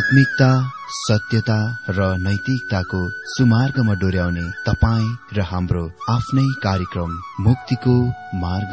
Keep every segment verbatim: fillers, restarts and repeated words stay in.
आत्मिकता, सत्यता र नैतिकताको सुमार्गमा डोर्याउने तपाईँ र हाम्रो आफ्नै कार्यक्रम मुक्तिको मार्ग।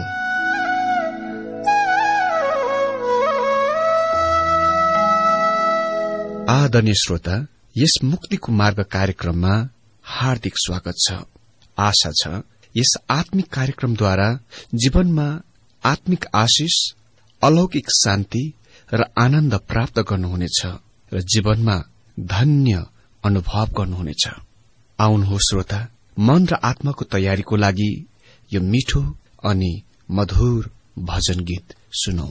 आदरणीय श्रोता, यस मुक्तिको मार्ग कार्यक्रममा हार्दिक स्वागत छ। आशा छ यस आत्मिक कार्यक्रमद्वारा जीवनमा आत्मिक आशिष, अलौकिक शान्ति र आनन्द प्राप्त गर्नुहुनेछ र जीवनमा धन्य अनुभव गर्नुहुनेछ। आउनुहोस् श्रोता, मन र आत्माको तयारीको लागि यो मिठो अनि मधुर भजन गीत सुनौ।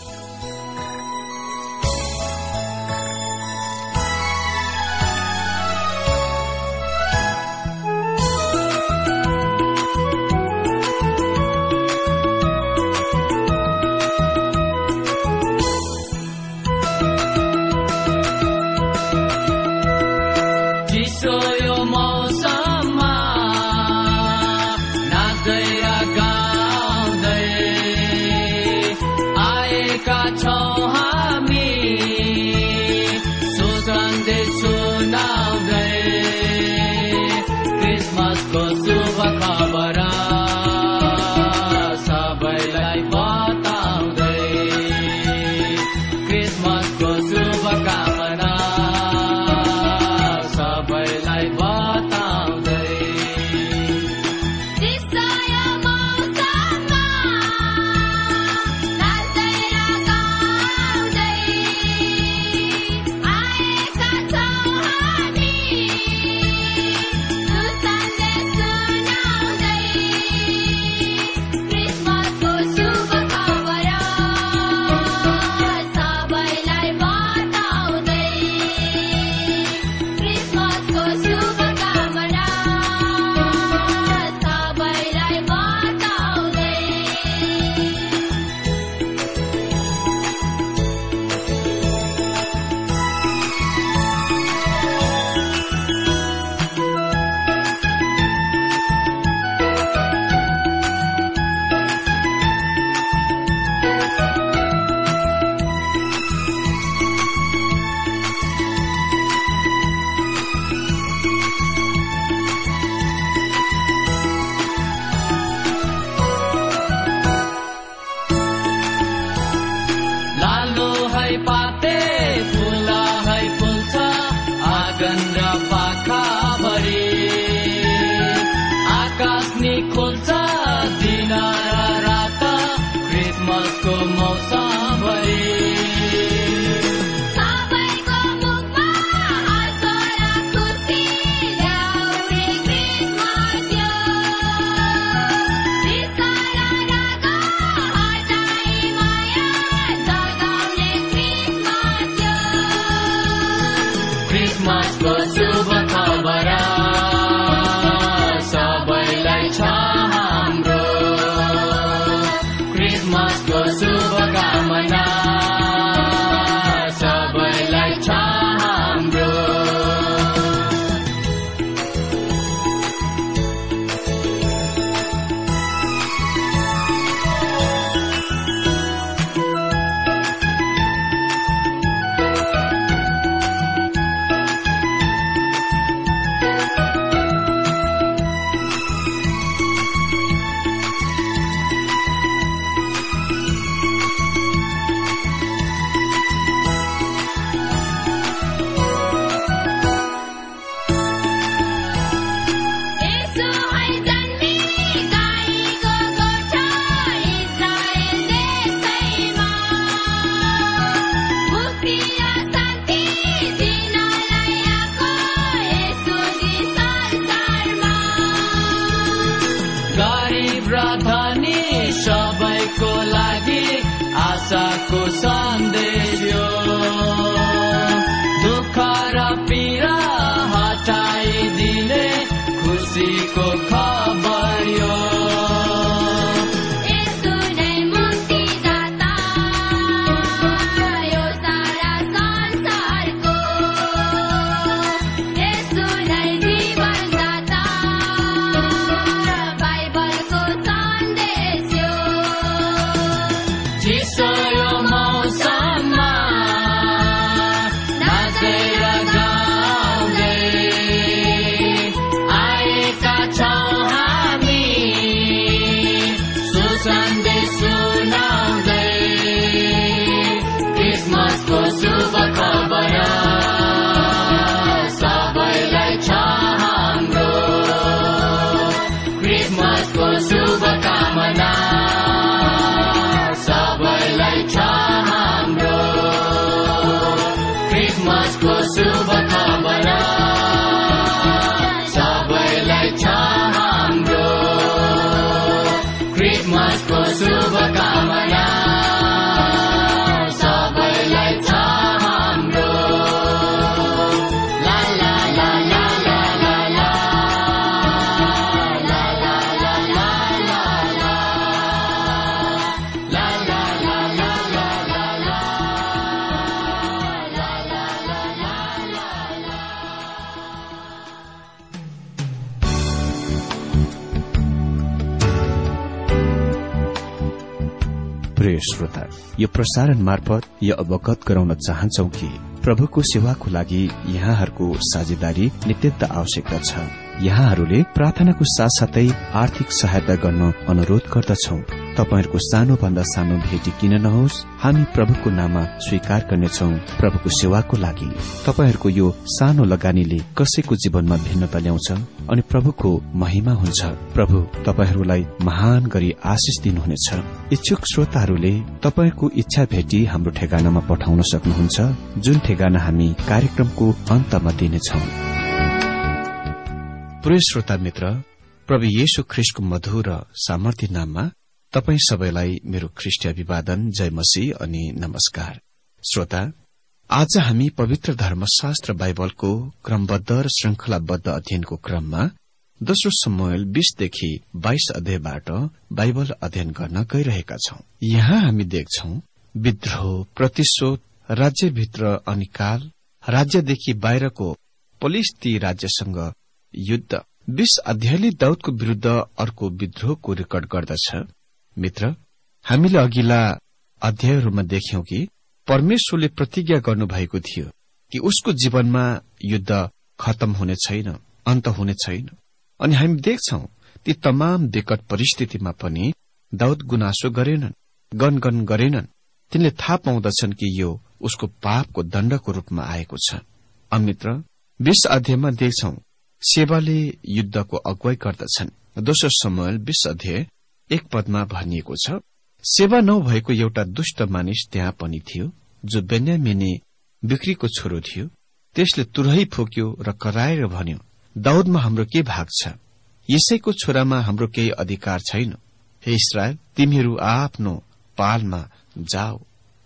आशाको सन्देश यो, दुःख र पीडा हटाइदिने खुसीको खबर यो। चिसो यो मौसममा नाच्दै सबैलाई छ हाम्रो क्रिसमसको शुभकामना सबैलाई छ हाम्रो ला ला ला ला ला ला ला ला ला ला ला ला ला ला ला ला ला ला प्रिय श्रोता, यो प्रसारण मार्फत यो अवगत गराउन चाहन्छौ कि प्रभुको सेवाको लागि यहाँहरूको साझेदारी नित्यन्त आवश्यकता छ। यहाँहरूले प्रार्थनाको साथसाथै आर्थिक सहायता गर्न अनुरोध गर्दछौ। तपाईहरूको सानो भन्दा सानो भेटी किन नहोस्, हामी प्रभुको नाममा स्वीकार गर्नेछौ। प्रभुको सेवाको लागि तपाईहरूको यो सानो लगानीले कसैको जीवनमा भिन्नता ल्याउँछ अनि प्रभुको महिमा हुन्छ। प्रभु तपाईहरूलाई महान गरी आशिष दिनुहुनेछ। इच्छुक श्रोताहरूले तपाईहरूको इच्छा भेटी हाम्रो ठेगानामा पठाउन सक्नुहुन्छ, जुन ठेगाना हामी कार्यक्रमको अन्तमा दिनेछौ। प्रिय श्रोता मित्र, प्रभु येशू ख्रीष्टको मधुर र सामर्थ्य नाममा तपाई सबैलाई मेरो ख्रीष्टीय अभिवादन, जय मसीह अनि नमस्कार। श्रोता, आज हामी पवित्र धर्मशास्त्र बाइबलको क्रमबद्ध र श्रृंखलाबद्ध अध्ययनको क्रममा दोस्रो शमूएल बीसदेखि बाइस अध्यायबाट बाइबल अध्ययन गर्न गइरहेका छौं। यहाँ हामी देख्छौं विद्रोह, प्रतिशोध, राज्यभित्र अनिकाल, राज्यदेखि बाहिरको पलिस्ती राज्यसँग युद्ध। बीस अध्यायले दाउदको विरूद्ध अर्को विद्रोहको रेकर्ड गर्दछ। मित्र, हामीले अघिल्ला अध्यायहरूमा देख्यौं कि परमेश्वरले प्रतिज्ञा गर्नुभएको थियो कि उसको जीवनमा युद्ध खत्म हुने छैन, अन्त हुने छैन। अनि हामी देख्छौं ती तमाम विकट परिस्थितिमा पनि दाउद गुनासो गरेनन्, गनगन गरेनन्। तिनले थाहा पाउँदछन् कि यो उसको पापको दण्डको रूपमा आएको छ। अमित्र, बीस अध्यायमा देख्छौं सेवाले युद्धको अगुवाई गर्दछन्। दोस्रो शमूएल बीस अध्याय एक पदमा भनिएको छ, सेवा नभएको एउटा दुष्ट मानिस त्यहाँ पनि थियो, जो बेन्यामिनी बिक्रीको छोरो थियो। त्यसले तुरही फुक्यो र कराएर भन्यो, दाउदमा हाम्रो के भाग छ? यसैको छोरामा हाम्रो केही अधिकार छैन? हे इस्राएल, तिमीहरू आफ्नो पालमा जाओ।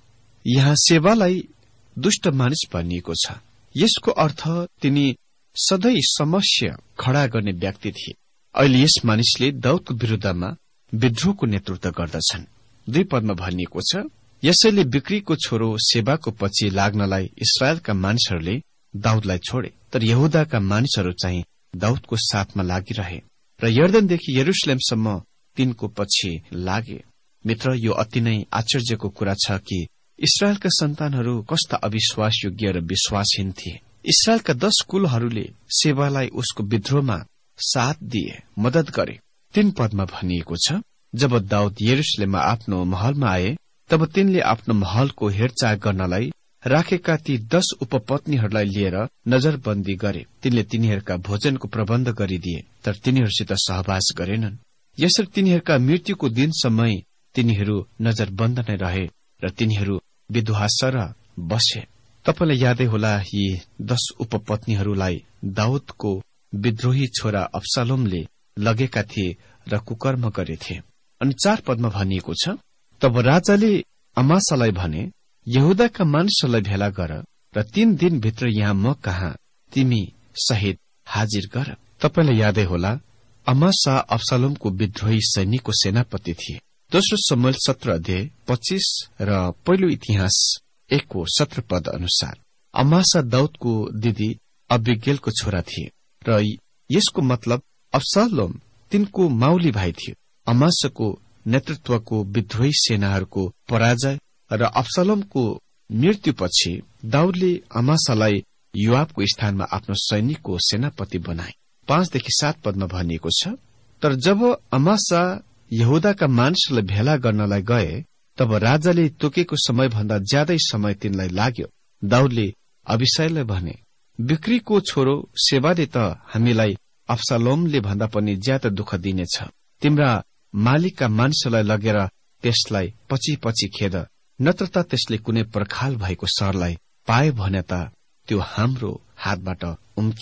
यहाँ सेवालाई दुष्ट मानिस भनिएको छ। यसको अर्थ तिनी सधैँ समस्या खड़ा गर्ने व्यक्ति थिए। अहिले यस मानिसले दाउदको विरूद्धमा विद्रोहको नेतृत्व गर्दछन्। दुई पदमा भनिएको छ, यसैले बिक्रीको छोरो सेवाको पछि लाग्नलाई इस्राएलका मानिसहरूले दाउदलाई छोडे, तर यहूदाका मानिसहरू चाहिँ दाउदको साथमा लागिरहे र यर्दनदेखि यरुशलेमसम्म तिनको पछि लागे। मित्र, यो अति नै आश्चर्यको कुरा छ कि इस्राएलका सन्तानहरू कस्ता अविश्वासयोग्य र विश्वासहीन थिए। इस्राएलका दश कुलहरूले सेवालाई उसको विद्रोहमा साथ दिए, मदत गरे। तीन पदमा भनिएको छ, जब दाउद यरुशलेममा आफ्नो महलमा आए, तब तिनले आफ्नो महलको हेरचाह गर्नलाई राखेका ती दश उपपत्नीहरूलाई लिएर नजरबन्दी गरे। तिनले तिनीहरूका भोजनको प्रबन्ध गरिदिए, तर तिनीहरूसित सहवास गरेनन्। यसरी तिनीहरूका मृत्युको दिनसम्म तिनीहरू नजरबन्द नै रहे र तिनीहरू विधुवासर बसे। तपाईलाई यादै होला, यी दश उपपत्नीहरूलाई दाउदको विद्रोही छोरा अब्सालोमले लगेका थिए र कुकर्म गरेथे। अनि चार पदमा भनिएको छ, तब राजाले अमासालाई भने, यहूदाका मानिसहरूलाई भेला गर र तीन दिनभित्र यहाँ म कहाँ तिमी सहित हाजिर गर। तपाईलाई यादै होला, अमासा अब्सालोमको विद्रोही सैनिकको सेनापति थिए। दोस्रो शमूएल सत्र अध्याय पच्चीस र पहिलो इतिहास एकको सत्र पद अनुसार अमासा दाउदको दिदी अबिगेलको छोरा थिए र यसको मतलब अब्सालोम तिनको माउली भाइ थियो। अमासाको नेतृत्वको विद्रोही सेनाहरूको पराजय र अब्सालोमको मृत्युपछि दाउदले अमासालाई योआबको स्थानमा आफ्नो सैनिकको सेनापति बनाए। पाँचदेखि सात पदमा भनिएको छ, तर जब अमासा यहूदाका मानिसहरूलाई भेला गर्नलाई गए, तब राजाले तोकेको समयभन्दा ज्यादै समय तिनलाई लाग्यो। दाउदले अबिसाईलाई भने, बिक्रीको छोरो सेवाले त हामीलाई अब्सालोमले भन्दा पनि ज्यादा दुःख दिनेछ। तिम्रा मालिकका मानिसहरूलाई लगेर त्यसलाई पछि पछि खेद, नत्र त त्यसले कुनै पर्खाल भएको शहरलाई पाए भने त त्यो हाम्रो हातबाट उम्केला।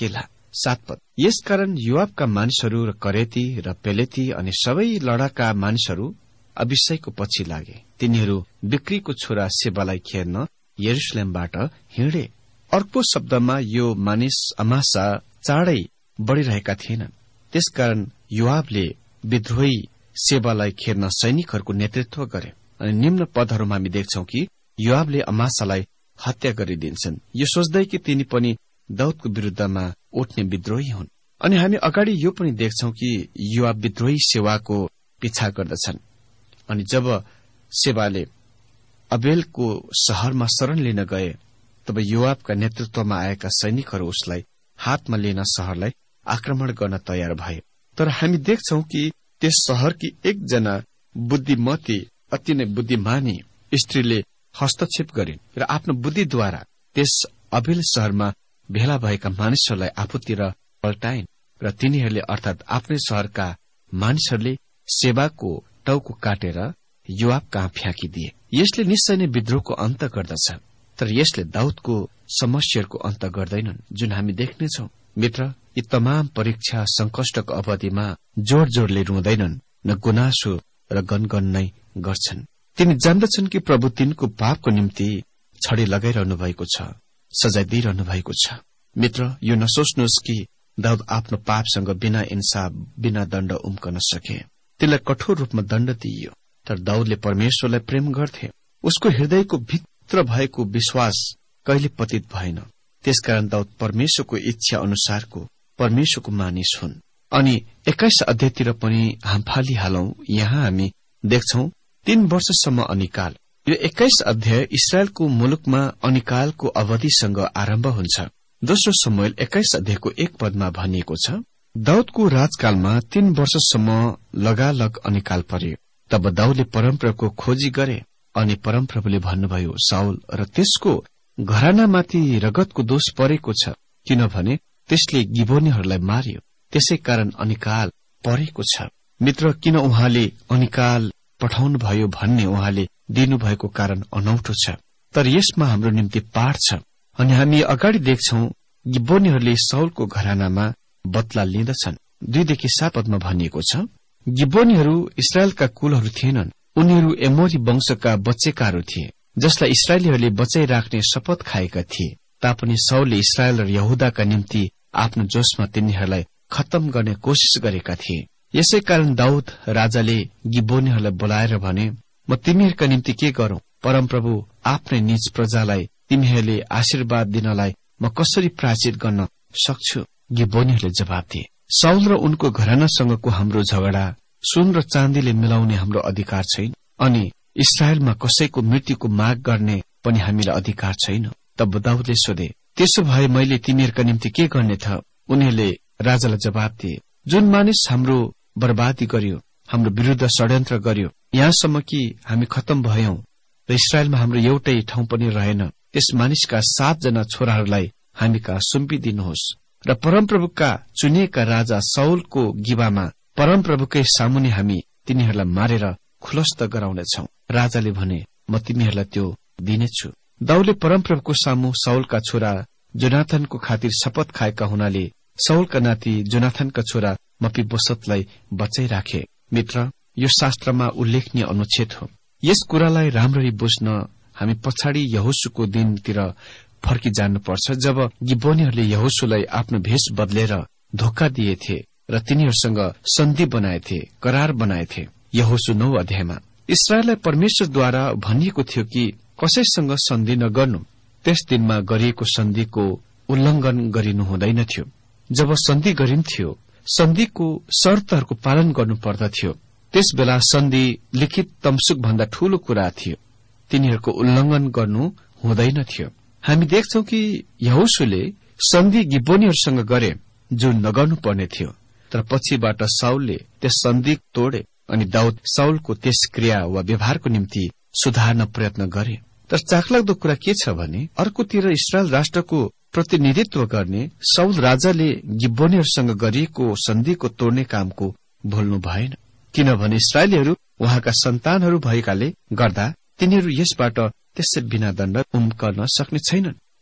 सात पद। यसकारण योआबका मानिसहरू र करेती र पेलेती अनि सबै लडाका मानिसहरू अभिषेकको पछि लागे। तिनीहरू बिक्रीको छोरा सेबालाई खेर्न यरुशलेमबाट हिँडे। अर्को शब्दमा यो मानिस अमासा चाँडै बढ़िरहेका थिएनन्। त्यसकारण योआबले विद्रोही सेबालाई खेर्न सैनिकहरूको नेतृत्व गरे। अनि निम्न पदहरूमा हामी देख्छौं कि योआबले अमासालाई हत्या गरिदिन्छन्, यो सोच्दै कि तिनी पनि दाउदको विरूद्धमा उठ्ने विद्रोही हुन्। अनि हामी अगाडि यो पनि देख्छौं कि योआब विद्रोही सेवाको पिछा गर्दछन्। अनि जब सेवाले अबेलको शहरमा शरण लिन गए, तब योआबका नेतृत्वमा आएका सैनिकहरू उसलाई हातमा लिन शहरलाई आक्रमण गर्न तयार भए। तर हामी देख्छौं कि त्यस शहरकी एकजना बुद्धिमती, अति नै बुद्धिमानी स्त्रीले हस्तक्षेप गरिन् र आफ्नो बुद्धिद्वारा त्यस अबेल शहरमा भेला भएका मानिसहरूलाई आफूतिर पल्टाइन् र तिनीहरूले अर्थात आफ्नै शहरका मानिसहरूले सेवाको टाउको काटेर योआब कहाँ फ्याँकिदिए। यसले निश्चय नै विद्रोहको अन्त गर्दछ, तर यसले दाउदको समस्याहरूको अन्त गर्दैनन्, जुन हामी देख्नेछौं। मित्र, यी तमाम परीक्षा संकष्टको अवधिमा जोड़ जोड़ले रुँदैनन्, न गुनासो र गनगन नै गर्छन्। तिनी जान्दछन् कि प्रभु तिनको पापको निम्ति छडी लगाइरहनु भएको छ, सजाय दिइरहनु भएको छ। मित्र, यो नसोच्नुहोस् कि दाउद आफ्नो पापसँग बिना इन्साफ, बिना दण्ड उम्कन सके। तिनलाई कठोर रूपमा दण्ड दिइयो, तर दाउदले परमेश्वरलाई प्रेम गर्थे। उसको हृदयको भित्र भएको विश्वास कहिले पतित भएन। त्यसकारण दाउद परमेश्वरको इच्छा अनुसारको परमेश्वरको मानिस हुन्। अनि एक्काइस अध्यायतिर पनि हामी फालिहालौं। यहाँ हामी देख्छौं तीन वर्षसम्म अनिकाल। यो एक्काइस अध्याय इस्राएलको मुलुकमा अनिकालको अवधिसँग आरम्भ हुन्छ। दोस्रो शमूएल एक्काइस अध्यायको एक पदमा भनिएको छ, दाउदको राजकालमा तीन वर्षसम्म लगालग अनिकाल पर्यो। तब दाउदले परमप्रभुको खोजी गरे अनि परमप्रभुले भन्नुभयो, साउल र त्यसको घरानामाथि रगतको दोष परेको छ, किनभने त्यसले गिबोनीहरूलाई मार्यो, त्यसै कारण अनिकाल परेको छ। मित्र, किन उहाँले अनिकाल पठाउनु भयो भन्ने उहाँले दिनुभएको कारण अनौठो छ, तर यसमा हाम्रो निम्ति पाठ छ। अनि हामी अगाडि देख्छौं गिबोनीहरूले साउलको घरानामा बदला लिँदछन्। दुईदेखि सात पदमा भनिएको छ, गिबोनीहरू इस्राएलका कुलहरू थिएनन्, उनीहरू एमोरी वंशका बच्चेकाहरू थिए, जसलाई इस्राएलीहरूले बचाइ राख्ने शपथ खाएका थिए। तापनि साउलले इस्राएल र यहुदाका निम्ति आफ्नो जोशमा तिनीहरूलाई खत्तम गर्ने कोशिश गरेका थिए। यसै कारण दाउद राजाले गिबोनीहरूलाई बोलाएर भने, म तिमीहरूका निम्ति के गरौं? परमप्रभु आफ्नै निज प्रजालाई तिमीहरूले आशीर्वाद दिनलाई म कसरी प्रायश्चित गर्न सक्छु? गिबोनीहरूले जवाब दिए, साउल र उनको घरानासँगको हाम्रो झगडा सुन र चाँदीले मिलाउने हाम्रो अधिकार छैन, अनि इस्राएलमा कसैको मृत्युको माग गर्ने पनि हामीलाई अधिकार छैन। तब दाउदले सोधे, त्यसो भए मैले तिमीहरूका निम्ति के गर्ने त? उनीहरूले राजालाई जवाब दिए, जुन मानिस हाम्रो बर्बादी गर्यो, हाम्रो विरूद्ध षड्यन्त्र गर्यो, यहाँसम्म कि हामी खत्तम भयौं र इस्राएलमा हाम्रो एउटै ठाउँ पनि रहेन, त्यस मानिसका सातजना छोराहरूलाई हामी कहाँ सुम्पिदिनुहोस् र परमप्रभुका चुनिएका राजा साउलको गिबामा परमप्रभुकै सामुने हामी तिनीहरूलाई मारेर खुलस्त गराउनेछौ। राजाले भने, म तिमीहरूलाई त्यो दिनेछु। दाउदले परमप्रभुको सामु साउलका छोरा जोनाथनको खातिर शपथ खाएका हुनाले साउलका नाति जोनाथनका छोरा मफीबोशतलाई बचाइ राखे। मित्र, यो शास्त्रमा उल्लेखनीय अनुच्छेद हो। यस कुरालाई राम्ररी बुझ्न हामी पछाडि यहोशूको दिनतिर फर्किजानुपर्छ, जब गिबोनीहरूले यहोशूलाई आफ्नो भेष बदलेर धोका दिएथे र तिनीहरूसँग सन्धि बनाएथे, करार बनाएथे। यहोशू नौ अध्यायमा इस्राएललाई परमेश्वरद्वारा भनिएको थियो कि कसैसँग सन्धि नगर्नु। त्यस दिनमा गरिएको सन्धिको उल्लंघन गरिनु हुँदैन थियो। जब सन्धि गरिन्थ्यो, सन्धिको शर्तहरूको पालन गर्नु पर्दथ्यो। त्यस बेला सन्धि लिखित तमसुक भन्दा ठूलो कुरा थियो, तिनीहरूको उल्लंघन गर्नु हुँदैन थियो। हामी देख्छौं कि यहोशूले सन्धि गिबोनीहरूसँग गरे, जो नगर्नु पर्ने थियो, तर पछिबाट साउलले त्यस सन्धि तोडे अनि दाउद साउलको त्यस क्रिया वा व्यवहारको निम्ति सुधार्न प्रयत्न गरे। तर चाखलाग्दो कुरा के छ भने, अर्कोतिर इस्राएल राष्ट्रको प्रतिनिधित्व गर्ने साउल राजाले गिबोनीहरूसँग गरिएको सन्धिको तोड्ने कामको भुल्नु भएन, किनभने इस्राएलीहरू उहाँका सन्तानहरू भएकाले गर्दा तिनीहरू यसबाट त्यसै बिना दण्ड उम्कन सक्ने छैनन्।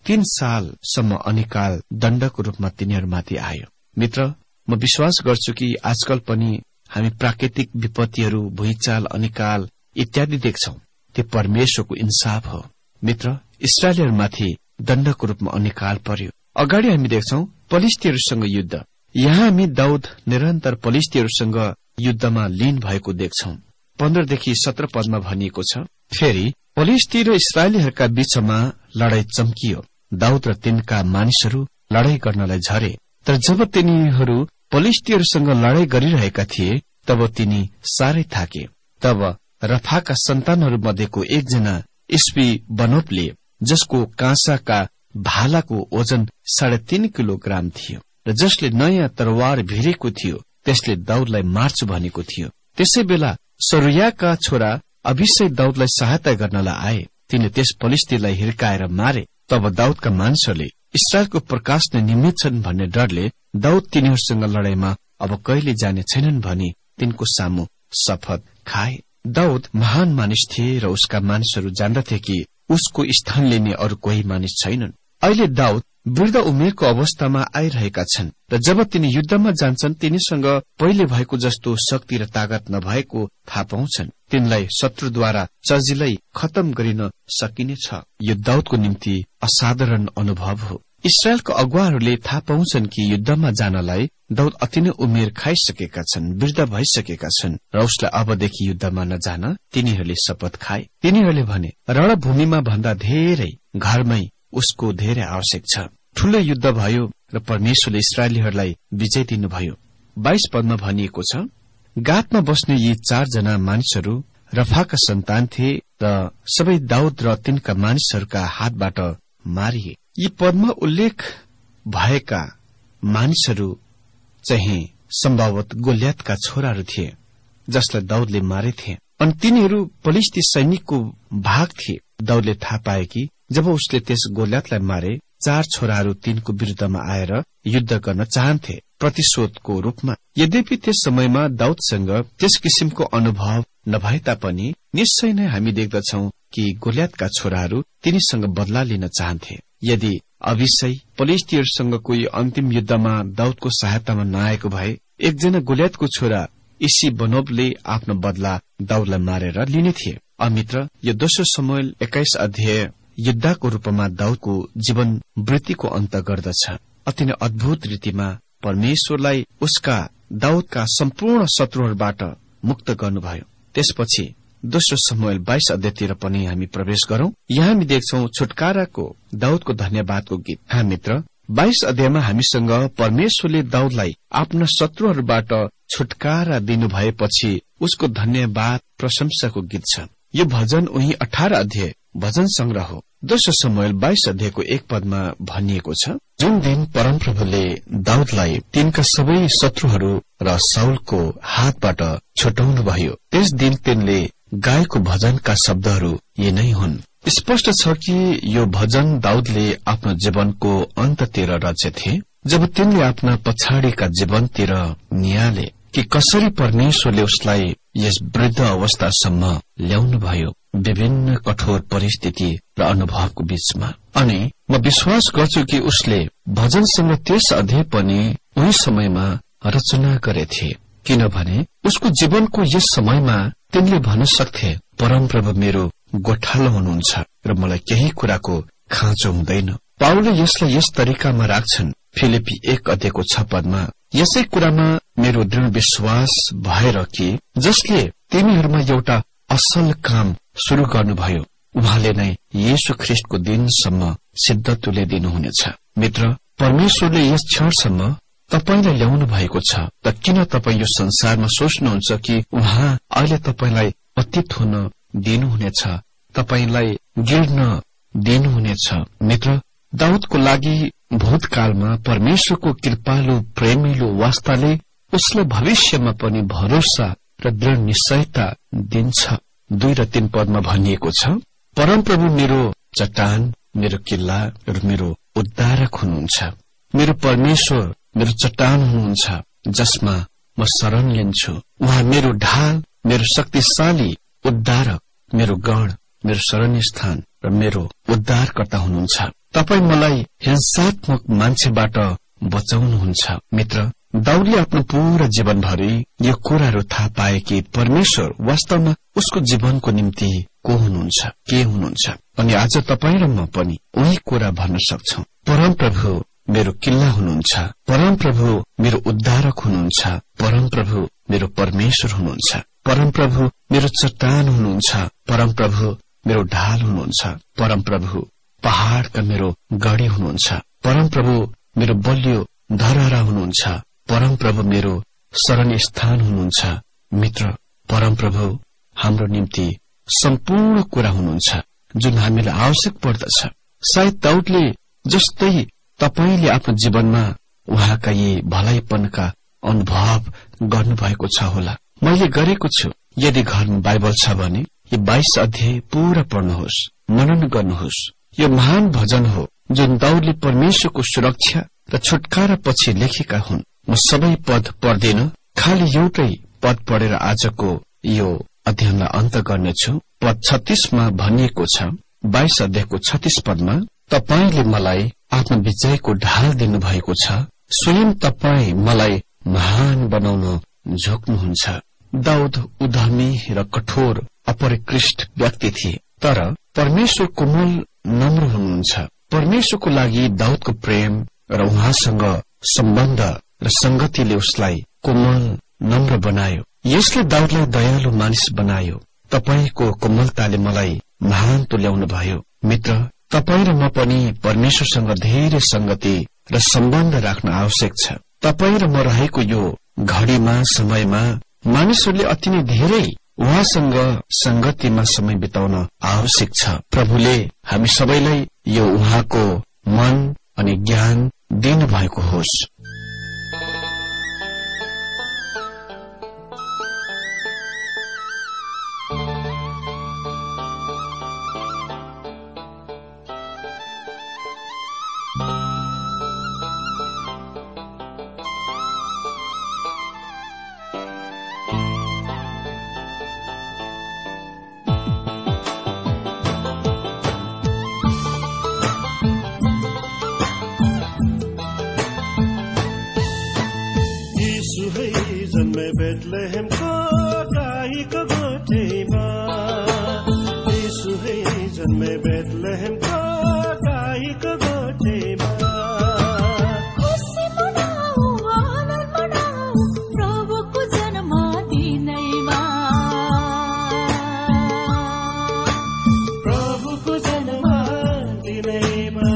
तीन सालसम्म अनिकाल दण्डको रूपमा तिनीहरूमाथि आयो। मित्र, म विश्वास गर्छु कि आजकल पनि हामी प्राकृतिक विपत्तिहरू, भुइँचाल, अनिकाल इत्यादि देख्छौं। त्यो परमेश्वरको इन्साफ हो। मित्र, इस्राएलीहरूमाथि दण्डको रूपमा अनिकाल पर्यो। अगाडि हामी देख्छौं पलिस्तीहरूसँग युद्ध। यहाँ हामी दाउद निरन्तर पलिस्तीहरूसँग युद्धमा लीन भएको देख्छौं। पन्ध्रदेखि सत्र पदमा भनिएको छ, फेरि पलिस्ती र इस्राएलीहरूका बीचमा लडाई चम्कियो। दाउद र तिनका मानिसहरू लडाई गर्नलाई झरे। तर जब तिनीहरू पलिस्तीहरूसँग लडाई गरिरहेका थिए तब तिनी साह्रै थाके। तब रफाका सन्तानहरू मध्येको एकजना इस्वी बनोपले, जसको काँसाका भालाको ओजन साढे तीन किलोग्राम थियो र जसले नयाँ तरवार भिरेको थियो, त्यसले दाउदलाई मार्छु भनेको थियो। त्यसै बेला सरुयाका छोरा अभिषेक दाउदलाई सहायता गर्नलाई आए। तिनले त्यस पलिस्तीलाई हिर्काएर मारे। तब दाउदका मानिसहरूले इस्राएलको प्रकाश नै निमित छन् भन्ने डरले दाउद तिनीहरूसँग लडाईमा अब कहिले जाने छैनन् भनी तिनको सामु शपथ खाए। दाउद महान मानिस थिए र उसका मानिसहरू जान्दथे कि उसको स्थान लिने अरू कोही मानिस छैनन्। अहिले दाउद वृद्ध उमेरको अवस्थामा आइरहेका छन् र जब तिनी युद्धमा जान्छन् तिनीसँग पहिले भएको जस्तो शक्ति र तागत नभएको थाहा पाउँछन्। तिनलाई शत्रुद्वारा सजिलै खत्तम गरिन सकिनेछ। यो दाउदको निम्ति असाधारण अनुभव हो। इस्राएलको अगुवाहरूले थाहा पाउँछन् कि युद्धमा जानलाई दाउद अति नै उमेर खाइसकेका छन्, वृद्ध भइसकेका छन् र उसलाई अबदेखि युद्धमा नजान तिनीहरूले शपथ खाए। तिनीहरूले भने, रणभूमिमा भन्दा धेरै घरमै उसको धेरै आवश्यक छ। ठूलो युद्ध भयो र परमेश्वरले इस्राएलीहरूलाई विजय दिनुभयो। बाइस पदमा भनिएको छ, गातमा बस्ने यी चारजना मानिसहरू रफाका सन्तान थिए र सबै दाउद र तिनका मानिसहरूका हातबाट मारिए। यी पदमा उल्लेख भएका मानिसहरू चाहिँ सम्भवत गोलियतका छोराहरू थिए, जसलाई दाउदले मारेथे। अनि तिनीहरू पलिस्ती सैनिकको भाग थिए। दाउदले थाहा पाए कि जब उसले त्यस गोलियतलाई मारे, चार छोराहरू तिनको विरुद्धमा आएर युद्ध गर्न चाहन्थे, प्रतिशोधको रूपमा। यद्यपि त्यस समयमा दाउदसँग त्यस किसिमको अनुभव नभए तापनि निश्चय नै हामी देख्दछौं कि गोलियतका छोराहरू तिनीसँग बदला लिन चाहन्थे। यदि अभिषय पलिस्तीहरूसँग कोही अन्तिम युद्धमा दाउदको सहायतामा नआएको भए, एकजना गोलियतको छोरा इसी बनोबले आफ्नो बदला दाउदलाई मारेर लिने थिए। अमित्र, यो दोस्रो समूएल एक्काइस अध्याय युद्धको रूपमा दाउदको जीवन वृत्तिको अन्त गर्दछ। अति नै अद्भुत रीतिमा परमेश्वरलाई उसका दाउदका सम्पूर्ण शत्रुहरूबाट मुक्त गर्नुभयो। त्यसपछि दोस्रो समूएल बाइस अध्यायतिर पनि हामी प्रवेश गरौं। यहाँ हामी देख्छौं छुटकाराको दाउदको धन्यवादको गीत। हाँ मित्र, बाइस अध्यायमा हामीसँग परमेश्वरले दाउदलाई आफ्ना शत्रुहरूबाट छुटकारा दिनुभएपछि उसको धन्यवाद प्रशंसाको गीत छ। यो भजन उही अठारह अध्याय भजन संग्रह हो। दोस्रो समूएल बाइस अध्यायको एक पदमा भनिएको छ, जुन दिन परमप्रभुले दाउदलाई तिनका सबै शत्रुहरू र साउलको हातबाट छुटाउनु भयो, त्यस दिन तिनले गाएको भजनका शब्दहरू यी नै हुन्। स्पष्ट छ कि यो भजन दाउदले आफ्नो जीवनको अन्ततिर रचेथे, जब तिनले आफ्ना पछाडिका जीवनतिर निहाले कि कसरी परमेश्वरले उसलाई यस वृद्ध अवस्थासम्म ल्याउनुभयो, विभिन्न कठोर परिस्थिति र अनुभवको बीचमा। अनि म विश्वास गर्छु कि उसले भजनसँग त्यस अध्यय पनि उही समयमा रचना गरेथे, किनभने उसको जीवनको यस समयमा तिनले भन्न सक्थे, परमप्रभु मेरो गोठालो हुनुहुन्छ र मलाई केही कुराको खाँचो हुँदैन। पाउलले यसलाई यस तरिकामा राख्छन्, फिलिपी एक अध्यायको छ पदमा, यसै कुरामा मेरो दृढ विश्वास भएर कि जसले तिमीहरूमा एउटा असल काम शुरू गर्नुभयो, उहाँले नै येशू ख्रिस्टको दिनसम्म सिद्ध तुल्याइदिनुहुनेछ। मित्र, परमेश्वरले यस क्षणसम्म तपाईलाई ल्याउनु भएको छ, त किन तपाईँ यो संसारमा सोच्नुहुन्छ कि उहाँ अहिले तपाईलाई पतित हुन दिनुहुनेछ, तपाईलाई गिर्न दिनुहुनेछ। मित्र, दाउदको लागि भूतकालमा परमेश्वरको कृपालु प्रेमिलो वास्ताले उसलाई भविष्यमा पनि भरोसा र दृढ निश्चयता दिन्छ। दुई र तीन पदमा भनिएको छ, परमप्रभु मेरो चट्टान, मेरो किल्ला र मेरो उद्धारक हुनुहुन्छ। मेरो परमेश्वर मेरो चट्टान हुनुहुन्छ, जसमा म शरण लिन्छु। उहाँ मेरो ढाल, मेरो शक्तिशाली उद्धारक, मेरो गण, मेरो शरण स्थान र मेरो उद्धारकर्ता हुनुहुन्छ। तपाई मलाई हिंसात्मक मान्छेबाट बचाउनुहुन्छ। मित्र, दाउदले आफ्नो पूरा जीवनभरि यो कुराहरू थाहा पाए कि परमेश्वर वास्तवमा उसको जीवनको निम्ति को हुनुहुन्छ, के हुनुहुन्छ। अनि आज तपाईँ र म पनि उही कुरा भन्न सक्छौ। परमप्रभु मेरो किल्ला हुनुहुन्छ, परमप्रभु मेरो उद्धारक हुनुहुन्छ, परमप्रभु मेरो परमेश्वर हुनुहुन्छ, परमप्रभु मेरो चट्टान हुनुहुन्छ, परमप्रभु मेरो ढाल हुनुहुन्छ, परमप्रभु पहाड़का मेरो गढी हुनुहुन्छ, परमप्रभु मेरो बलियो धरहरा हुनुहुन्छ, परमप्रभु मेरो शरण स्थान हुनुहुन्छ। मित्र, परमप्रभु हाम्रो निम्ति सम्पूर्ण कुरा हुनुहुन्छ जुन हामीलाई आवश्यक पर्दछ। सायद दाउदले जस्तै तपाईले आफ्नो जीवनमा उहाँका यी भलाइपनका अनुभव गर्नुभएको छ होला। मैले गरेको छु। यदि घरमा बाइबल छ भने यो बाइस अध्याय पूरा पढ्नुहोस्, मनन गर्नुहोस्। यो महान भजन हो जुन दाउदले परमेश्वरको सुरक्षा र छुटकारा पछि लेखेका हुन्। म सबै पद पढ्दिन, खालि एउटै पद पढेर आजको यो अध्ययनलाई अन्त गर्नेछु। पद छत्तीसमा भनिएको छ, बाइस अध्यायको छत्तीस पदमा, तपाईले मलाई आफ्नो विजयको ढाल दिनुभएको छ, स्वयं तपाईँ मलाई महान बनाउन झोक्नुहुन्छ। दाउद उद्यमी र कठोर अपरिकृष्ट व्यक्ति थिए, तर परमेश्वर कोमल नम्र हुनुहुन्छ। परमेश्वरको लागि दाउदको प्रेम र उहाँसँग सम्बन्ध र संगतिले उसलाई कोमल नम्र बनायो। यसले दाउदलाई दयालु मानिस बनायो। तपाईको कोमलताले मलाई महान तुल्याउनु भयो। मित्र, तपाईँ र म पनि परमेश्वरसँग धेरै संगति र सम्बन्ध राख्न आवश्यक छ। तपाईँ र म रहेको यो घडीमा, समयमा मानिसहरूले अति नै धेरै उहाँसँग संगतिमा समय बिताउन आवश्यक छ। प्रभुले हामी सबैलाई यो उहाँको मन अनि ज्ञान दिनु भएको होस्। बेथलेहेमको गाईको गोठीमा, यीशु है जन्मे बेथलेहेमको गाईको गोठीमा। खुसी मनाऊ, आनन्द मनाऊ, प्रभुको जन्म दिनैमा, प्रभुको जन्म दिनैमा।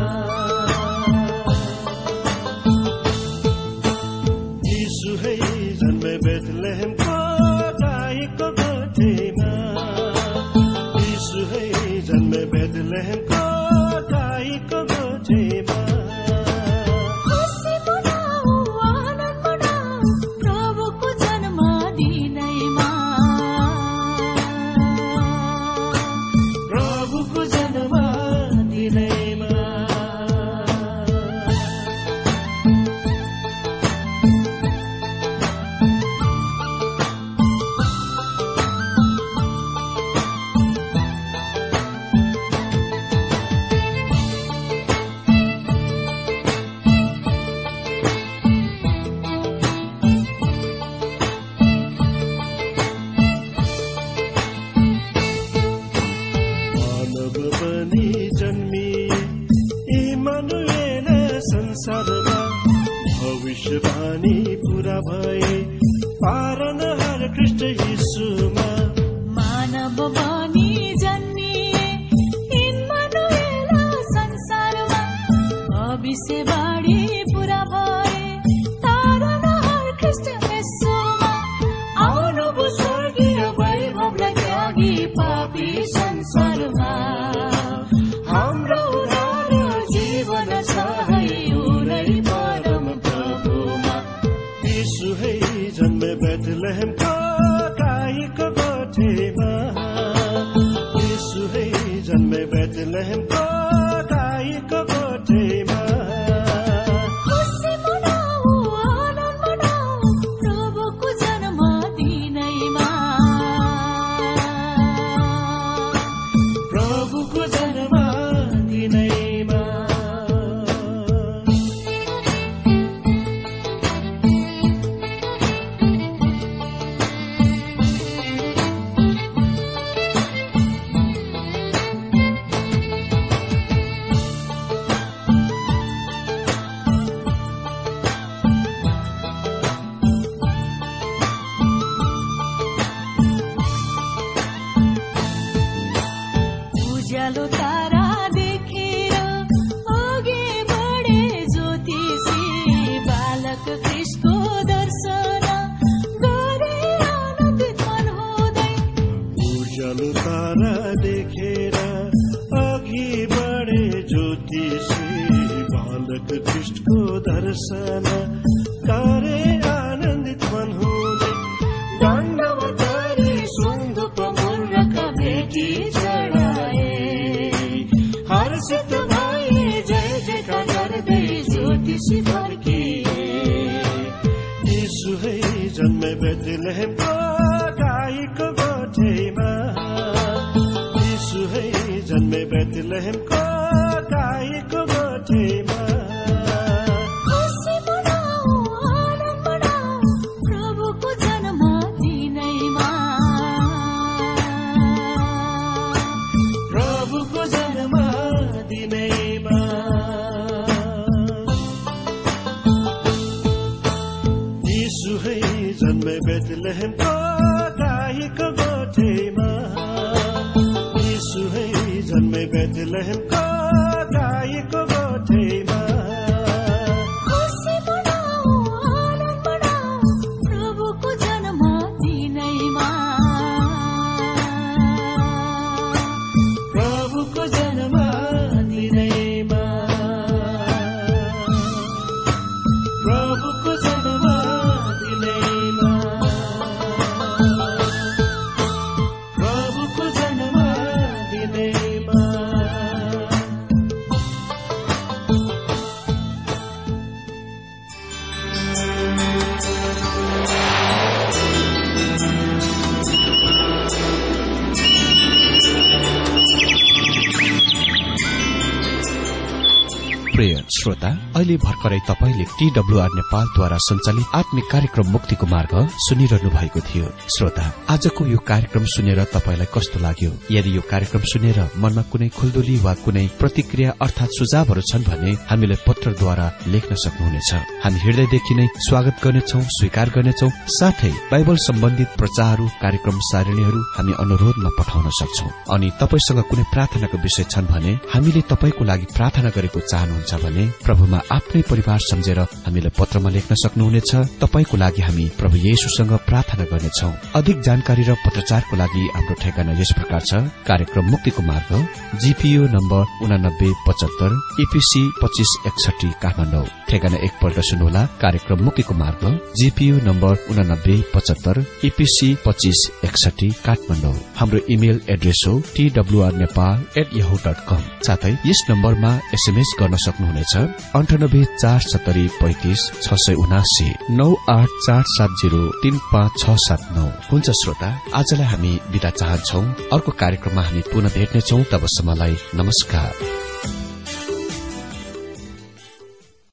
यीशु है जन्मे बेथलेहेमको गाईको गोठीमा, यीशु है जन्मे बेथलेहेमको गाईको गोठीमा। खुसी मनाऊ, आनन्द मनाऊ, प्रभुको जन्म दिनैमा, प्रभुको जन्म दिनैमा। भविष्यवाणी पूरा भए पारनहार कृष्ण यीशुमा। मानव बनी जन्मिए इम्मानुएल संसारमा, भविष्यवाणी पूरा भए तारनहार कृष्ण यीशुमा। आउनुभयो स्वर्गीय वैभवलाई त्यागी पापी संसारमा, हाम्रो उद्धार जीवन छ है उरै परम प्रभुमा। यीशु है जन्मे बेथलेहेमको गाईको गोठीमा, यीशु है जन्मे बेथलेहेमको गाईको गोठीमा। खुसी मनाऊ, आनन्द मनाऊ, प्रभुको जन्म दिनैमा, प्रभुको जन्म दिनैमा। खुसी फर्किए यीशु है जन्मे बेथलेहेमको गाईको गोठेमा यीशु है जन्मे बेथलेहेमको गाईको गोठेमा खुसी मनाऊ आनन्द मनाऊ प्रभुको जन्म दिनैमा प्रभुको जन्म दिनैमा यीशु है जन्मे बेथलेहेमको गाईको गोठेमा यीशु है जन्मे बेथलेहेमको गाईको गोठेमा खुसी मनाऊ आनन्द मनाऊ प्रभुको जन्म दिनैमा प्रभुको जन्म दिनैमा प्रभुको जन्म दिनैमा प्रभुको जन्म दिनैमा प्रिय श्रोता, अहिले भर्खरै तपाईले टीडब्ल्यूआर नेपालद्वारा सञ्चालित आत्मिक कार्यक्रम मुक्तिको मार्ग सुनिरहनु भएको थियो। श्रोता, आजको यो कार्यक्रम सुनेर तपाईलाई कस्तो लाग्यो? यदि यो कार्यक्रम सुनेर मनमा कुनै खुल्दुली वा कुनै प्रतिक्रिया अर्थात सुझावहरू छन् भने हामीलाई पत्रद्वारा लेख्न सक्नुहुनेछ। हामी हृदयदेखि नै स्वागत गर्नेछौं, स्वीकार गर्नेछौं। साथै बाइबल सम्बन्धित प्रचारहरू, कार्यक्रम सारणीहरू हामी अनुरोधमा पठाउन सक्छौं। अनि तपाईसँग कुनै प्रार्थनाको विषय छन् भने हामीले तपाईको लागि प्रार्थना गरेको चाहनुहुन्छ भने प्रभुमा आफ्नै परिवार सम्झेर हामीलाई पत्रमा लेख्न सक्नुहुनेछ। तपाईको लागि हामी प्रभु येशूसँग प्रार्थना गर्नेछौं। अधिक जानकारी र पत्रचारको लागि हाम्रो ठेगाना यस प्रकार छ। कार्यक्रम मुक्तिको मार्ग, जीपीओ नम्बर उनानब्बे पचहत्तर ईपीसी पच्चीस एकसठी काठमाडौँ। ठेगाना एकपल्ट सुन्नुहोला। कार्यक्रम मुक्तिको मार्ग, जीपीओ नम्बर उनानब्बे पचहत्तर ईपीसी पच्चीस एकसठी काठमाडौँ। हाम्रो इमेल एड्रेस हो T W R Nepal at Yahoo dot com. साथै यस नम्बरमा एसएमएस गर्न सक्नुहुनेछ अन्ठानब्बे चार सत्तरी पैंतिस छ सय उनासी नौ आठ चार सात जीरो तीन पाँच छ सात नौ। हुन्छ श्रोता, आजलाई हामी बिदा चाहन्छौ। अर्को कार्यक्रममा हामी पुनः भेट्नेछौ। तबसम्मलाई नमस्कार।